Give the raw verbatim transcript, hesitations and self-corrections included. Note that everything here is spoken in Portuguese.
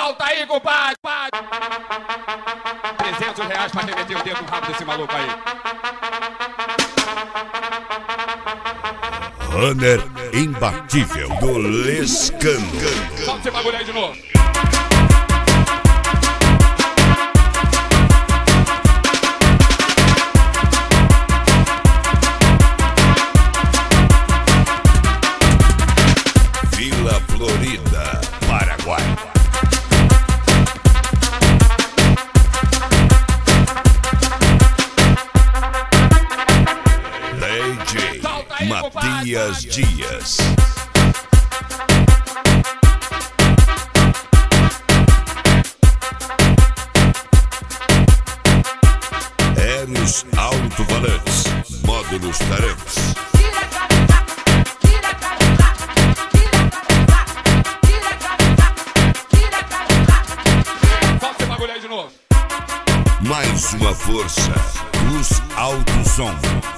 Solta aí, compadre! trezentos reais pra remeter o dedo no rabo desse maluco aí. Runner imbatível do Lescano. Solta esse bagulho aí de novo. Vila Florida, Paraguai. D J Matias Dias. Eros Alto-Falantes, módulos Tarantes. De novo. Mais uma força dos Alto Som.